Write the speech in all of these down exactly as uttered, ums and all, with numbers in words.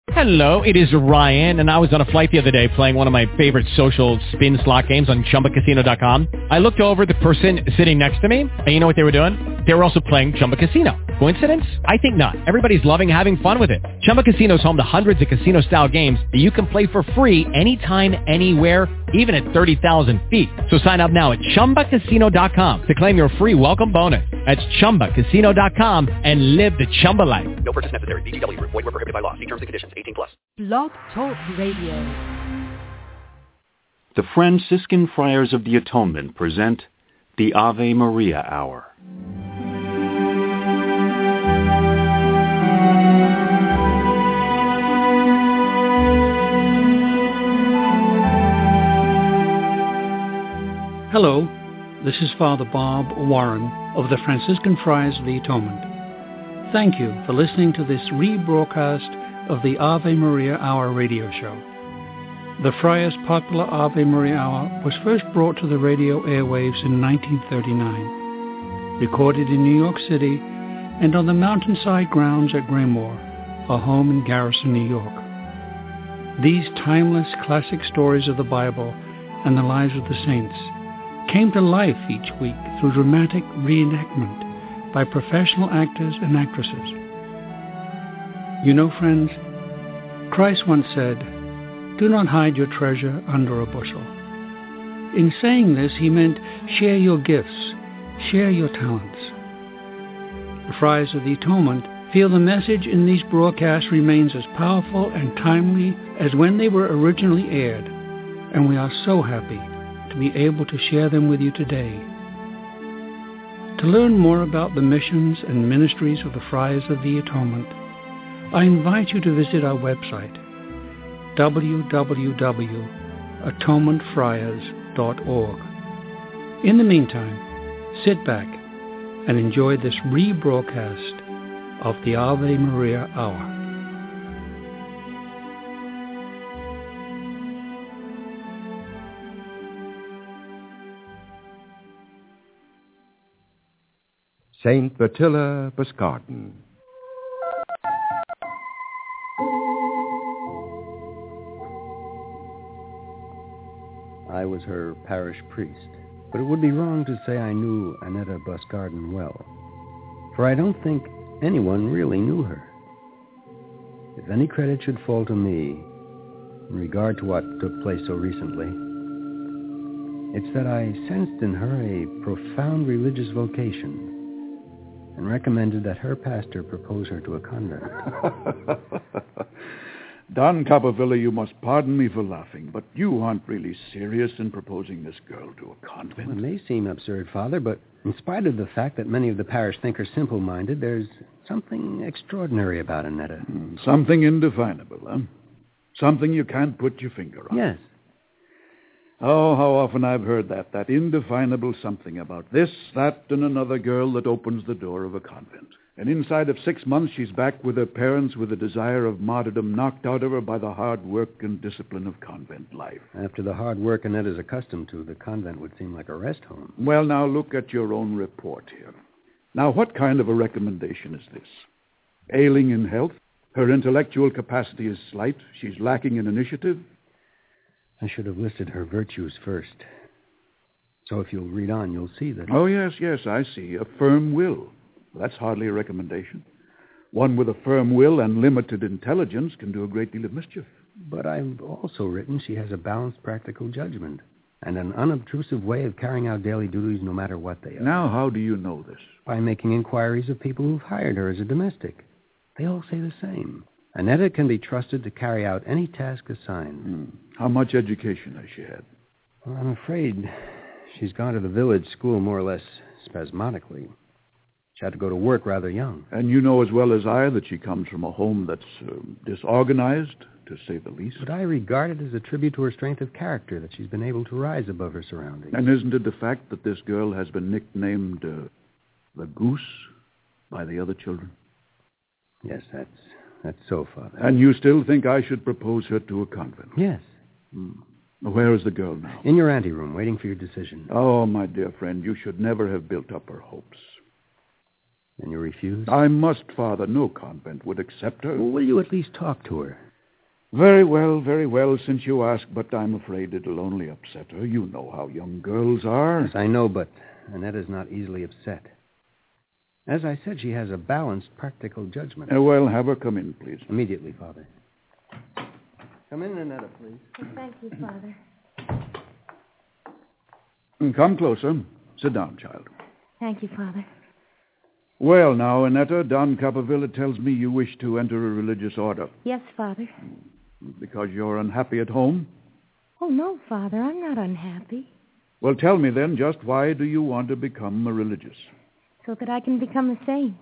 Hello, it is Ryan, and I was on a flight the other day playing one of my favorite social spin slot games on Chumba Casino dot com. I looked over at the person sitting next to me, and you know what they were doing? They were also playing Chumba Casino. Coincidence? I think not. Everybody's loving having fun with it. Chumba Casino is home to hundreds of casino-style games that you can play for free anytime, anywhere, even at thirty thousand feet. So sign up now at Chumba Casino dot com to claim your free welcome bonus. That's Chumba Casino dot com and live the Chumba life. No purchase necessary. V G W. Void where prohibited by law. See terms and conditions. eighteen plus. Blog Talk Radio. The Franciscan Friars of the Atonement present the Ave Maria Hour. Hello, this is Father Bob Warren of the Franciscan Friars of the Atonement. Thank you for listening to this rebroadcast of the Ave Maria Hour radio show. The Friars' popular Ave Maria Hour was first brought to the radio airwaves in nineteen thirty-nine, recorded in New York City and on the mountainside grounds at Graymoor, a home in Garrison, New York. These timeless classic stories of the Bible and the lives of the saints came to life each week through dramatic reenactment by professional actors and actresses. You know, friends, Christ once said, "Do not hide your treasure under a bushel." In saying this, he meant share your gifts, share your talents. The Friars of the Atonement feel the message in these broadcasts remains as powerful and timely as when they were originally aired, and we are so happy to be able to share them with you today. To learn more about the missions and ministries of the Friars of the Atonement, I invite you to visit our website, w w w dot atonement friars dot org. In the meantime, sit back and enjoy this rebroadcast of the Ave Maria Hour. Saint Bertilla Boscarden. I was her parish priest, but it would be wrong to say I knew Annetta Boscarden well, for I don't think anyone really knew her. If any credit should fall to me in regard to what took place so recently, it's that I sensed in her a profound religious vocation and recommended that her pastor propose her to a convent. Don Coppervilla, you must pardon me for laughing, but you aren't really serious in proposing this girl to a convent. Well, it may seem absurd, Father, but in spite of the fact that many of the parish think her simple-minded, there's something extraordinary about Annetta. Mm, something indefinable, huh? Something you can't put your finger on. Yes. Oh, how often I've heard that, that indefinable something about this, that, and another girl that opens the door of a convent. And inside of six months, she's back with her parents with the desire of martyrdom knocked out of her by the hard work and discipline of convent life. After the hard work Annetta's accustomed to, the convent would seem like a rest home. Well, now, look at your own report here. Now, what kind of a recommendation is this? Ailing in health, her intellectual capacity is slight, she's lacking in initiative. I should have listed her virtues first. So if you'll read on, you'll see that... Oh, yes, yes, I see. A firm will. That's hardly a recommendation. One with a firm will and limited intelligence can do a great deal of mischief. But I've also written she has a balanced practical judgment and an unobtrusive way of carrying out daily duties no matter what they are. Now, how do you know this? By making inquiries of people who've hired her as a domestic. They all say the same. Annetta can be trusted to carry out any task assigned. Hmm. How much education has she had? Well, I'm afraid she's gone to the village school more or less spasmodically. She had to go to work rather young. And you know as well as I that she comes from a home that's uh, disorganized, to say the least. But I regard it as a tribute to her strength of character that she's been able to rise above her surroundings. And isn't it the fact that this girl has been nicknamed uh, the Goose by the other children? Yes, that's that's so, Father. And you still think I should propose her to a convent? Yes. Hmm. Where is the girl now? In your anteroom, waiting for your decision. Oh, my dear friend, you should never have built up her hopes. And you refuse? I must, Father. No convent would accept her. Well, will you at least talk to her? Very well, very well, since you ask, but I'm afraid it'll only upset her. You know how young girls are. Yes, I know, but Annetta's not easily upset. As I said, she has a balanced, practical judgment. Uh, well, have her come in, please. Immediately, Father. Come in, Annetta, please. Oh, thank you, Father. Come closer. Sit down, child. Thank you, Father. Well, now, Annetta, Don Copperville tells me you wish to enter a religious order. Yes, Father. Because you're unhappy at home? Oh, no, Father, I'm not unhappy. Well, tell me then, just why do you want to become a religious? So that I can become a saint.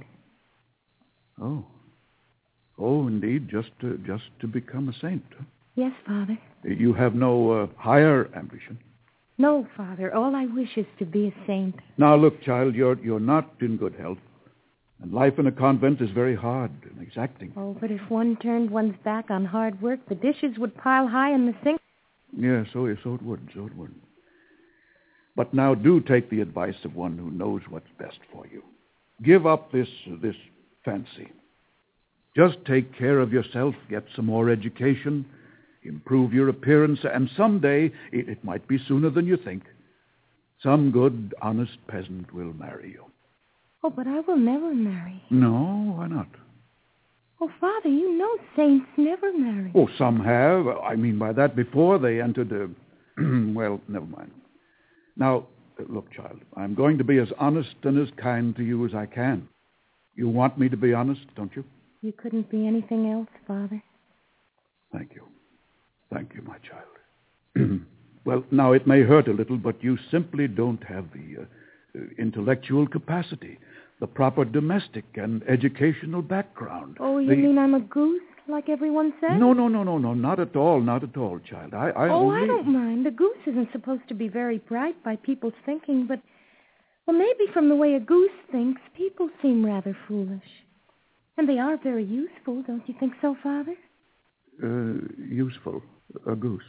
Oh. Oh, indeed, just to, just to become a saint. Yes, Father. You have no uh, higher ambition? No, Father, all I wish is to be a saint. Now, look, child, you're, you're not in good health. And life in a convent is very hard and exacting. Oh, but if one turned one's back on hard work, the dishes would pile high in the sink. Yes, yeah, so, so it would, so it would. But now do take the advice of one who knows what's best for you. Give up this, uh, this fancy. Just take care of yourself, get some more education, improve your appearance, and someday, it, it might be sooner than you think, some good, honest peasant will marry you. Oh, but I will never marry. No, why not? Oh, Father, you know saints never marry. Oh, some have. I mean by that before they entered a... well, never mind. Now, look, child, I'm going to be as honest and as kind to you as I can. You want me to be honest, don't you? You couldn't be anything else, Father. Thank you. Thank you, my child. Well, now, it may hurt a little, but you simply don't have the uh, intellectual capacity, the proper domestic and educational background. Oh, you the... mean I'm a goose, like everyone says? No, no, no, no, no, not at all, not at all, child. I, I oh, only... I don't mind. A goose isn't supposed to be very bright by people's thinking, but, well, maybe from the way a goose thinks, people seem rather foolish. And they are very useful, don't you think so, Father? Uh, useful. A goose.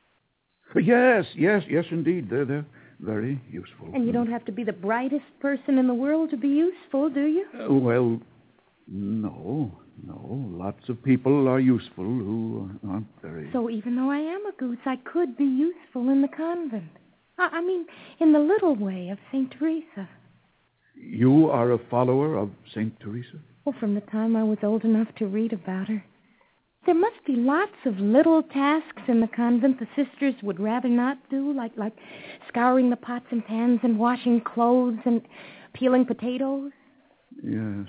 Yes, yes, yes, indeed. They're, they're very useful. And you don't have to be the brightest person in the world to be useful, do you? Uh, well, no, no. Lots of people are useful who aren't very... So even though I am a goose, I could be useful in the convent. I, I mean, in the little way of Saint Teresa. You are a follower of Saint Teresa? Well, from the time I was old enough to read about her. There must be lots of little tasks in the convent the sisters would rather not do, like like scouring the pots and pans and washing clothes and peeling potatoes. Yes.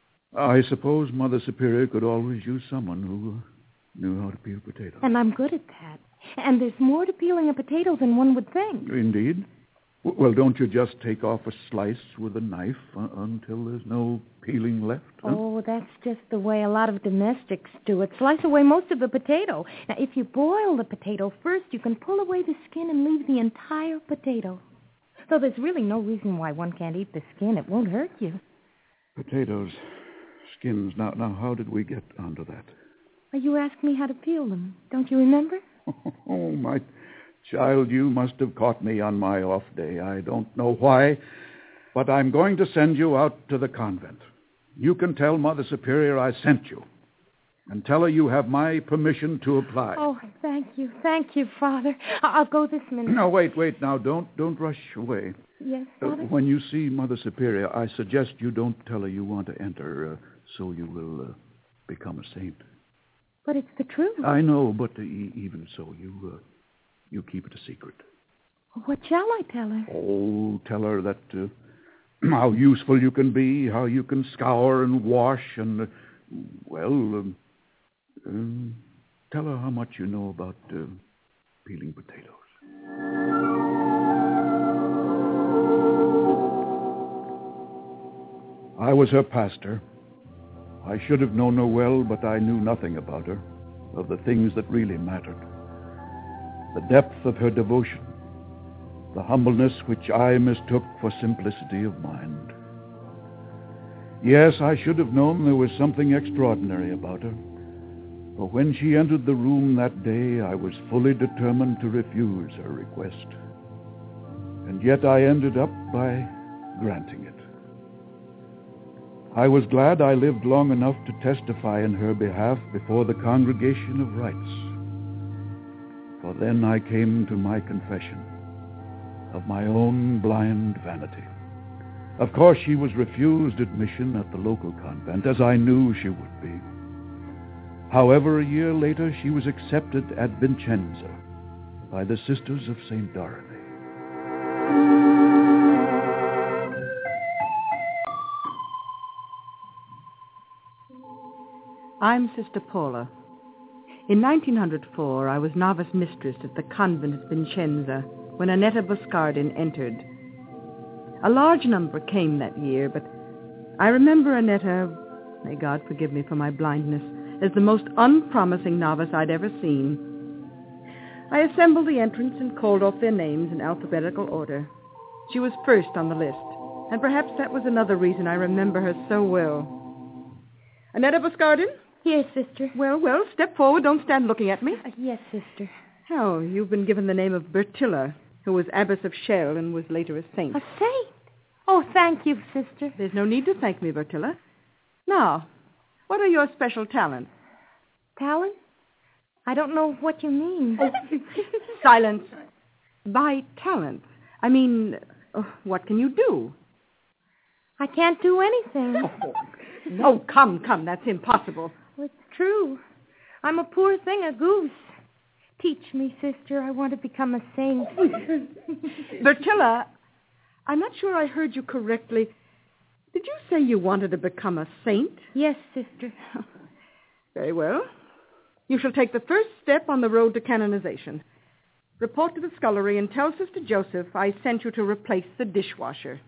I suppose Mother Superior could always use someone who knew how to peel potatoes. And I'm good at that. And there's more to peeling a potato than one would think. Indeed. Well, don't you just take off a slice with a knife uh, until there's no peeling left? Huh? Oh, that's just the way a lot of domestics do it. Slice away most of the potato. Now, if you boil the potato first, you can pull away the skin and leave the entire potato. So there's really no reason why one can't eat the skin. It won't hurt you. Potatoes, skins. Now, now, how did we get onto that? Well, you asked me how to peel them. Don't you remember? Oh, my child, you must have caught me on my off day. I don't know why, but I'm going to send you out to the convent. You can tell Mother Superior I sent you, and tell her you have my permission to apply. Oh, thank you. Thank you, Father. I'll go this minute. No, wait, wait. Now, don't don't rush away. Yes, Uh, Father? when you see Mother Superior, I suggest you don't tell her you want to enter, uh, so you will uh, become a saint. But it's the truth. I know, but uh, e- even so, you... Uh, You keep it a secret. What shall I tell her? Oh, tell her that uh, how useful you can be, how you can scour and wash, and, uh, well, um, um, tell her how much you know about uh, peeling potatoes. I was her pastor. I should have known her well, but I knew nothing about her, of the things that really mattered. The depth of her devotion, the humbleness which I mistook for simplicity of mind. Yes, I should have known there was something extraordinary about her, for when she entered the room that day, I was fully determined to refuse her request. And yet I ended up by granting it. I was glad I lived long enough to testify in her behalf before the Congregation of Rights. For then I came to my confession of my own blind vanity. Of course, she was refused admission at the local convent, as I knew she would be. However, a year later, she was accepted at Vincenza by the Sisters of Saint Dorothy. I'm Sister Paula. In nineteen oh four, I was novice mistress at the convent at Vincenza when Annetta Boscardin entered. A large number came that year, but I remember Annetta, may God forgive me for my blindness, as the most unpromising novice I'd ever seen. I assembled the entrants and called off their names in alphabetical order. She was first on the list, and perhaps that was another reason I remember her so well. Annetta Boscardin? Yes, sister. Well, well, step forward. Don't stand looking at me. Uh, yes, sister. Oh, you've been given the name of Bertilla, who was Abbess of Chelles and was later a saint. A saint? Oh, thank you, sister. There's no need to thank me, Bertilla. Now, what are your special talents? Talent? I don't know what you mean. Oh, silence. By talent, I mean, uh, what can you do? I can't do anything. Oh, oh, come, come, that's impossible. Well, it's true. I'm a poor thing, a goose. Teach me, sister. I want to become a saint. Bertilla, I'm not sure I heard you correctly. Did you say you wanted to become a saint? Yes, sister. Very well. You shall take the first step on the road to canonization. Report to the scullery and tell Sister Joseph I sent you to replace the dishwasher.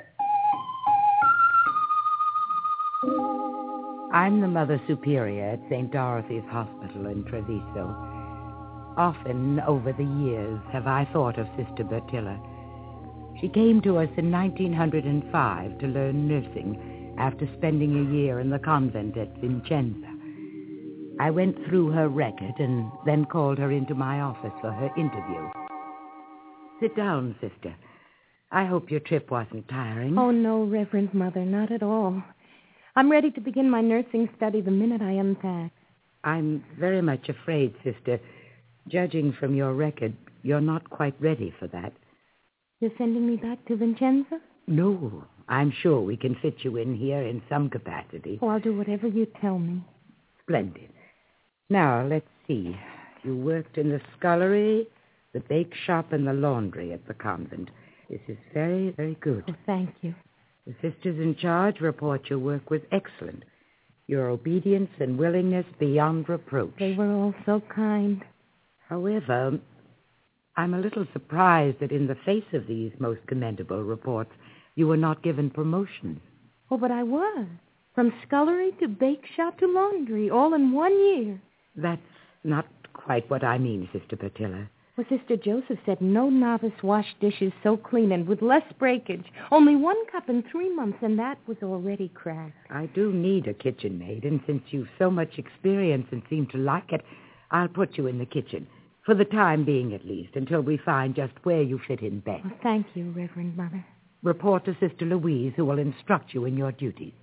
I'm the Mother Superior at Saint Dorothy's Hospital in Treviso. Often over the years have I thought of Sister Bertilla. She came to us in nineteen oh five to learn nursing after spending a year in the convent at Vincenza. I went through her record and then called her into my office for her interview. Sit down, sister. I hope your trip wasn't tiring. Oh, no, Reverend Mother, not at all. I'm ready to begin my nursing study the minute I unpack. I'm very much afraid, sister. Judging from your record, you're not quite ready for that. You're sending me back to Vincenza? No, I'm sure we can fit you in here in some capacity. Oh, I'll do whatever you tell me. Splendid. Now, let's see. You worked in the scullery, the bake shop, and the laundry at the convent. This is very, very good. Oh, thank you. The sisters in charge report your work was excellent. Your obedience and willingness beyond reproach. They were all so kind. However, I'm a little surprised that in the face of these most commendable reports, you were not given promotions. Oh, but I was. From scullery to bake shop to laundry, all in one year. That's not quite what I mean, Sister Bertilla. Well, Sister Joseph said no novice washed dishes so clean and with less breakage. Only one cup in three months, and that was already cracked. I do need a kitchen maid, and since you've so much experience and seem to like it, I'll put you in the kitchen. For the time being, at least, until we find just where you fit in best. Well, thank you, Reverend Mother. Report to Sister Louise, who will instruct you in your duties.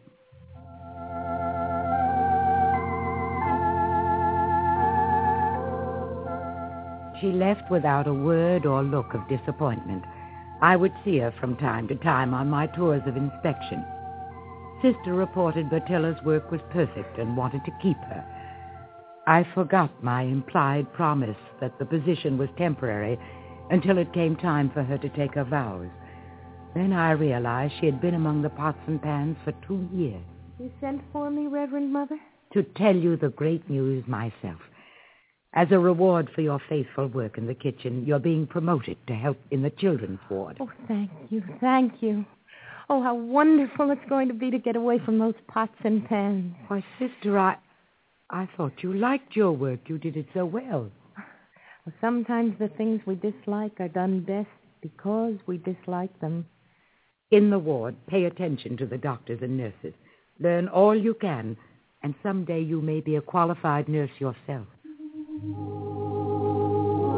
She left without a word or look of disappointment. I would see her from time to time on my tours of inspection. Sister reported Bertilla's work was perfect and wanted to keep her. I forgot my implied promise that the position was temporary until it came time for her to take her vows. Then I realized she had been among the pots and pans for two years. You sent for me, Reverend Mother? To tell you the great news myself. As a reward for your faithful work in the kitchen, you're being promoted to help in the children's ward. Oh, thank you, thank you. Oh, how wonderful it's going to be to get away from those pots and pans. Why, sister, I... I thought you liked your work. You did it so well. Well, sometimes the things we dislike are done best because we dislike them. In the ward, pay attention to the doctors and nurses. Learn all you can, and someday you may be a qualified nurse yourself.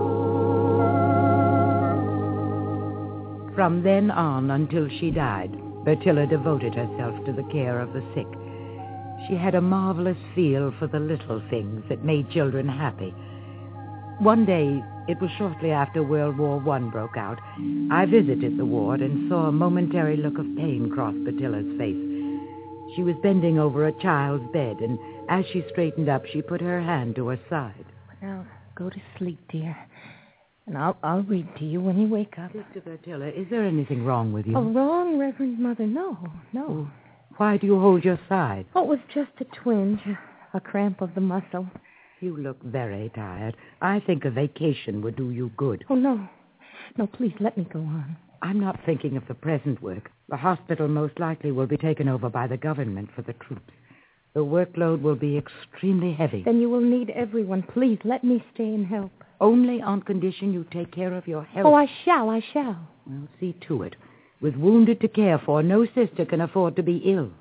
From then on until she died, Bertilla devoted herself to the care of the sick. She had a marvelous feel for the little things that made children happy. One day, it was shortly after World War One broke out, I visited the ward and saw a momentary look of pain cross Bertilla's face. She was bending over a child's bed, and as she straightened up, she put her hand to her side. Now, go to sleep, dear. And I'll, I'll read to you when you wake up. Sister Bertilla, is there anything wrong with you? Oh, wrong, Reverend Mother? No, no. Oh, why do you hold your side? Oh, it was just a twinge, a cramp of the muscle. You look very tired. I think a vacation would do you good. Oh, no. No, please, let me go on. I'm not thinking of the present work. The hospital most likely will be taken over by the government for the troops. The workload will be extremely heavy. Then you will need everyone. Please, let me stay and help. Only on condition you take care of your health. Oh, I shall, I shall. Well, see to it. With wounded to care for, no sister can afford to be ill.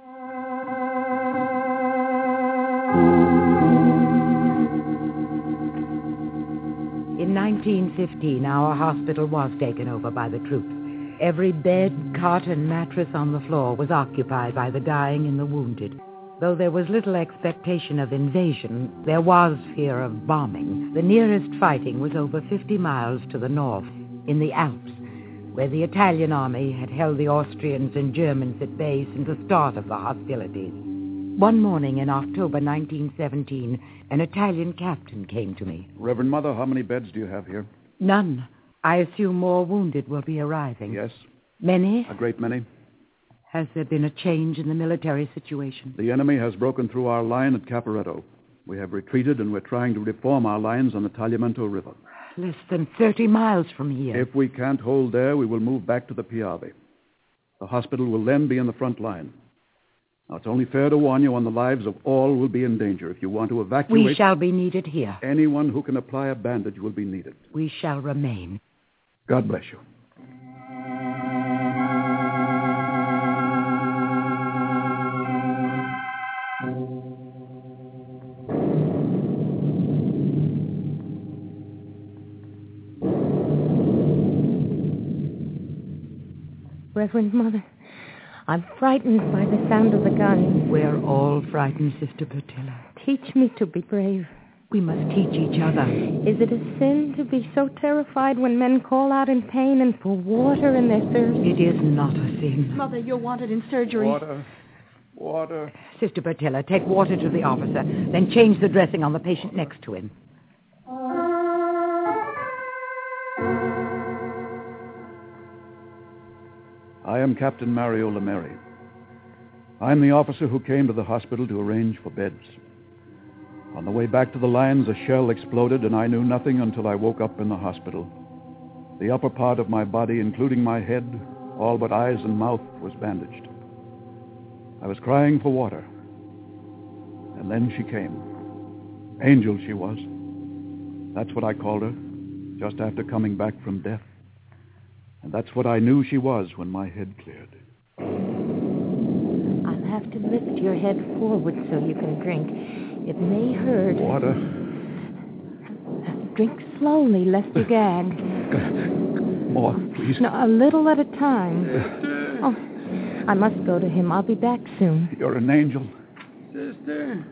In nineteen fifteen, our hospital was taken over by the troops. Every bed, cot, and mattress on the floor was occupied by the dying and the wounded. Though there was little expectation of invasion, there was fear of bombing. The nearest fighting was over fifty miles to the north, in the Alps, where the Italian army had held the Austrians and Germans at bay since the start of the hostilities. One morning in October nineteen seventeen, an Italian captain came to me. Reverend Mother, how many beds do you have here? None. I assume more wounded will be arriving. Yes. Many? A great many. Has there been a change in the military situation? The enemy has broken through our line at Caporetto. We have retreated, and we're trying to reform our lines on the Tagliamento River. Less than thirty miles from here. If we can't hold there, we will move back to the Piave. The hospital will then be in the front line. Now, it's only fair to warn you, on the lives of all will be in danger. If you want to evacuate... We shall be needed here. Anyone who can apply a bandage will be needed. We shall remain. God bless you. Reverend Mother, I'm frightened by the sound of the guns. We're all frightened, Sister Bertilla. Teach me to be brave. We must teach each other. Is it a sin to be so terrified when men call out in pain and for water in their thirst? It is not a sin. Mother, you're wanted in surgery. Water. Water. Sister Bertilla, take water to the officer, then change the dressing on the patient next to him. I am Captain Mario Lameri. I'm the officer who came to the hospital to arrange for beds. On the way back to the lines, a shell exploded, and I knew nothing until I woke up in the hospital. The upper part of my body, including my head, all but eyes and mouth, was bandaged. I was crying for water. And then she came. Angel she was. That's what I called her, just after coming back from death. And that's what I knew she was when my head cleared. I'll have to lift your head forward so you can drink. It may hurt. Water. Drink slowly, lest you gag. More, please. No, a little at a time. Oh, I must go to him. I'll be back soon. You're an angel. Sister.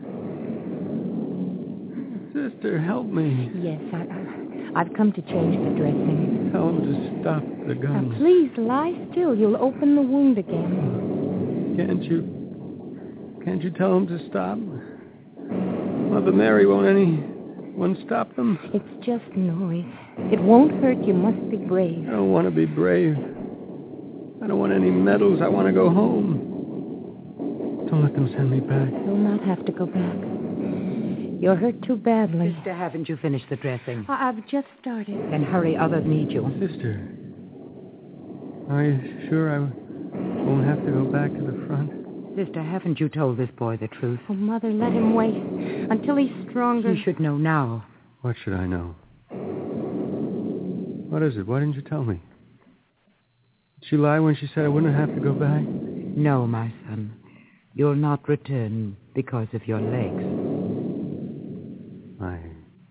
Sister, help me. Yes, I, I, I've come to change the dressing. Tell him to stop the guns. Now, please, lie still. You'll open the wound again. Can't you... Can't you tell him to stop? Mother Mary, won't anyone stop them? It's just noise. It won't hurt. You must be brave. I don't want to be brave. I don't want any medals. I want to go home. Don't let them send me back. You'll not have to go back. You're hurt too badly. Sister, haven't you finished the dressing? I- I've just started. Then hurry, others need you. Sister, are you sure I won't have to go back to the front? Sister, haven't you told this boy the truth? Oh, Mother, let him wait until he's stronger. He should know now. What should I know? What is it? Why didn't you tell me? Did she lie when she said I wouldn't have to go back? No, my son. You'll not return because of your legs. My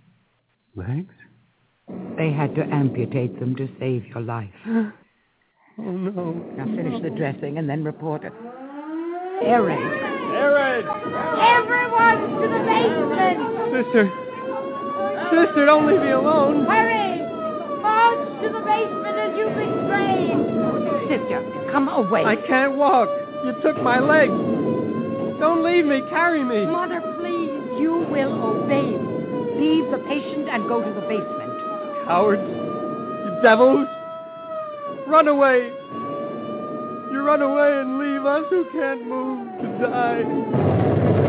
legs? They had to amputate them to save your life. Oh, no. Now finish the dressing and then report it. Aerate. Aerate! Everyone to the basement! Sister. Sister, don't leave me alone. Hurry! March to the basement as you've been trained. Sister, come away. I can't walk. You took my leg. Don't leave me. Carry me. Mother, please. You will obey me. Leave the patient and go to the basement. Cowards. You devils. Run away. You run away and leave us who can't move to die.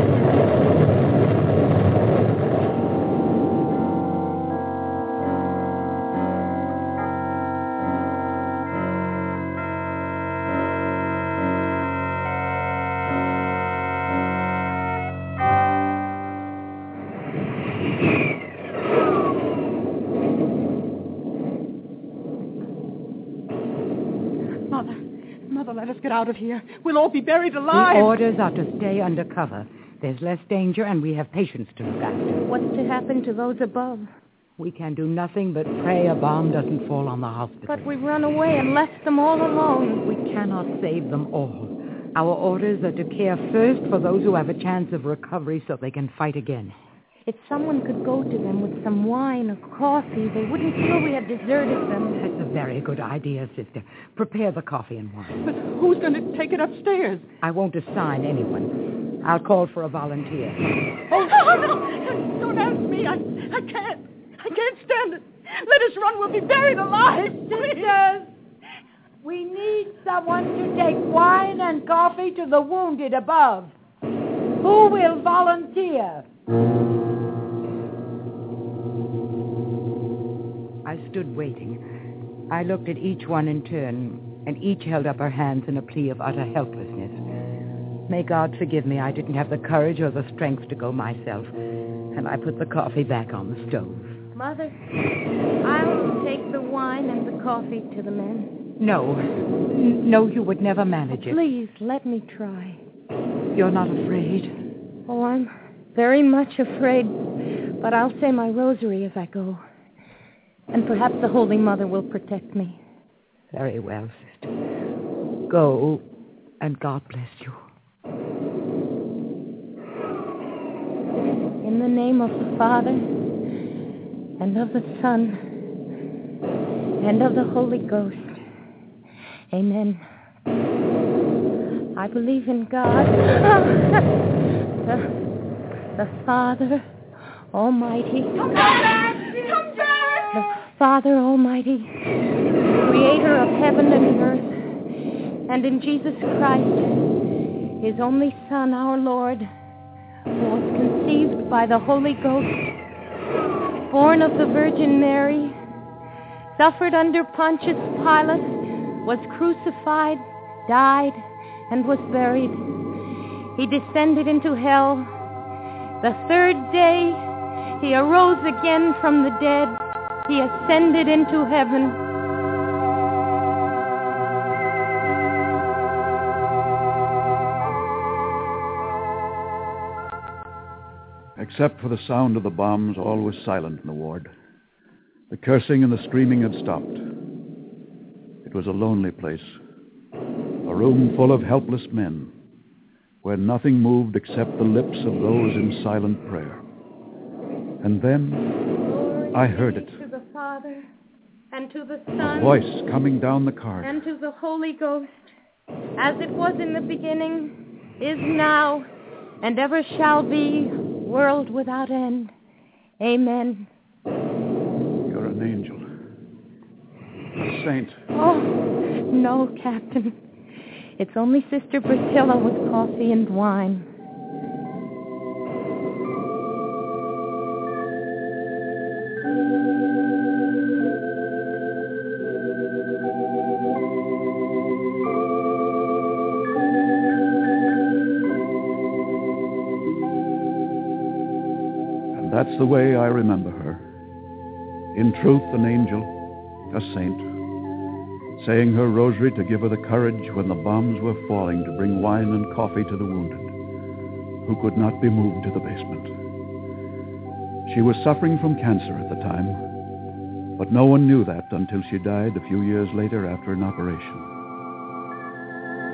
Let us get out of here. We'll all be buried alive. The orders are to stay under cover. There's less danger, and we have patients to look after. What's to happen to those above? We can do nothing but pray a bomb doesn't fall on the hospital. But we run away and left them all alone. We cannot save them all. Our orders are to care first for those who have a chance of recovery so they can fight again. If someone could go to them with some wine or coffee, they wouldn't feel we had deserted them. That's a very good idea, sister. Prepare the coffee and wine. But who's going to take it upstairs? I won't assign anyone. I'll call for a volunteer. Oh, no! Don't ask me. I, I can't. I can't stand it. Let us run. We'll be buried alive. Sisters, we need someone to take wine and coffee to the wounded above. Who will volunteer? I stood waiting. I looked at each one in turn, and each held up her hands in a plea of utter helplessness. May God forgive me, I didn't have the courage or the strength to go myself, and I put the coffee back on the stove. Mother, I'll take the wine and the coffee to the men. No. No, you would never manage it. Please, let me try. You're not afraid? Oh, I'm very much afraid, but I'll say my rosary as I go. And perhaps the Holy Mother will protect me. Very well, sister. Go, and God bless you. In the name of the Father, and of the Son, and of the Holy Ghost. Amen. I believe in God, the, the Father Almighty. Come back! Come back! The Father Almighty, creator of heaven and earth, and in Jesus Christ, his only Son, our Lord, who was conceived by the Holy Ghost, born of the Virgin Mary, suffered under Pontius Pilate, was crucified, died, and was buried. He descended into hell. The third day, he arose again from the dead. He ascended into heaven. Except for the sound of the bombs, all was silent in the ward. The cursing and the screaming had stopped. It was a lonely place, a room full of helpless men, where nothing moved except the lips of those in silent prayer. And then I heard it. To the Father, and to the Son, a voice coming down the corridor, and to the Holy Ghost, as it was in the beginning, is now, and ever shall be, world without end. Amen. You're an angel. A saint. Oh, no, Captain. It's only Sister Bertilla with coffee and wine. And that's the way I remember her. In truth, an angel, a saint, saying her rosary to give her the courage when the bombs were falling to bring wine and coffee to the wounded, who could not be moved to the basement. She was suffering from cancer at the time, but no one knew that until she died a few years later after an operation.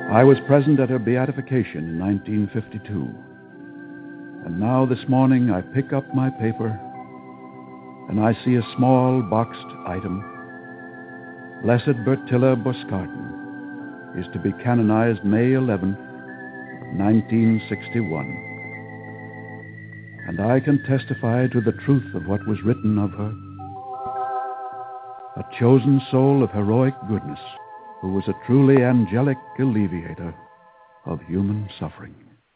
I was present at her beatification in nineteen fifty-two. And now this morning I pick up my paper and I see a small boxed item. Blessed Bertilla Boscardin is to be canonized May eleventh, nineteen sixty-one. And I can testify to the truth of what was written of her. A chosen soul of heroic goodness, who was a truly angelic alleviator of human suffering.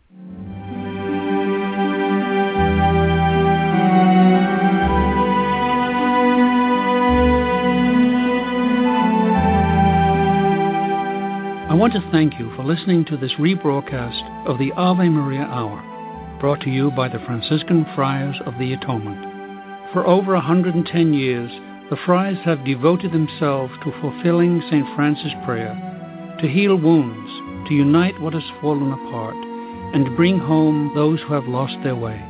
I want to thank you for listening to this rebroadcast of the Ave Maria Hour, brought to you by the Franciscan Friars of the Atonement. For over one hundred ten years, the Friars have devoted themselves to fulfilling Saint Francis' prayer, to heal wounds, to unite what has fallen apart, and to bring home those who have lost their way.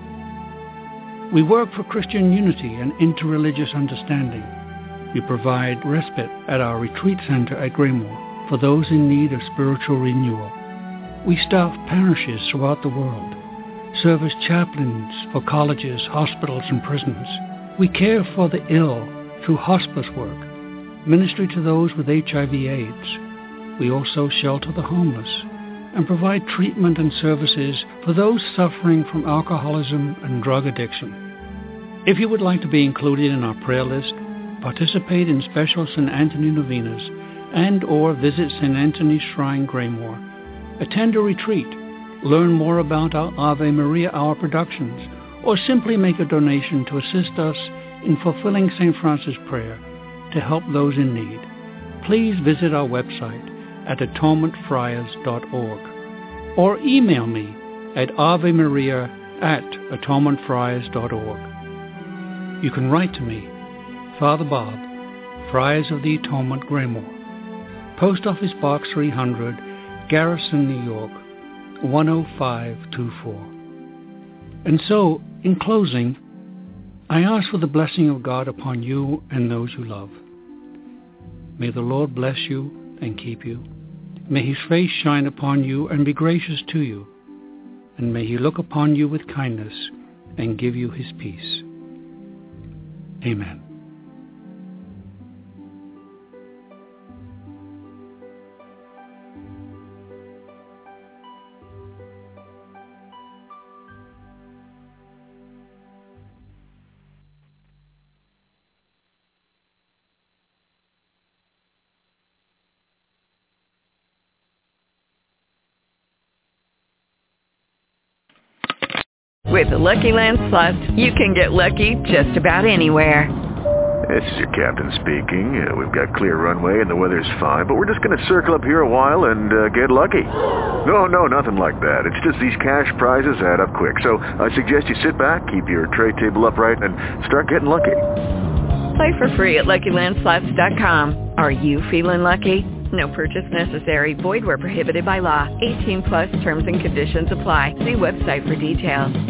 We work for Christian unity and interreligious understanding. We provide respite at our retreat center at Graymoor for those in need of spiritual renewal. We staff parishes throughout the world, serve as chaplains for colleges, hospitals, and prisons. We care for the ill through hospice work, ministry to those with H I V AIDS. We also shelter the homeless and provide treatment and services for those suffering from alcoholism and drug addiction. If you would like to be included in our prayer list, participate in special Saint Anthony novenas, and or visit Saint Anthony's Shrine, Graymoor, attend a retreat, learn more about our Ave Maria Hour productions, or simply make a donation to assist us in fulfilling Saint Francis' prayer to help those in need, please visit our website at atonement friars dot org or email me at avemaria at atonement friars dot org. You can write to me, Father Bob, Friars of the Atonement, Graymoor, Post Office Box three hundred, Garrison, New York, one oh five two four. And so, in closing, I ask for the blessing of God upon you and those you love. May the Lord bless you and keep you. May his face shine upon you and be gracious to you. And may he look upon you with kindness and give you his peace. Amen. With the Lucky Land Slots, you can get lucky just about anywhere. This is your captain speaking. Uh, we've got clear runway and the weather's fine, but we're just going to circle up here a while and uh, get lucky. No, no, nothing like that. It's just these cash prizes add up quick. So I suggest you sit back, keep your tray table upright, and start getting lucky. Play for free at lucky land slots dot com. Are you feeling lucky? No purchase necessary. Void where prohibited by law. eighteen plus terms and conditions apply. See website for details.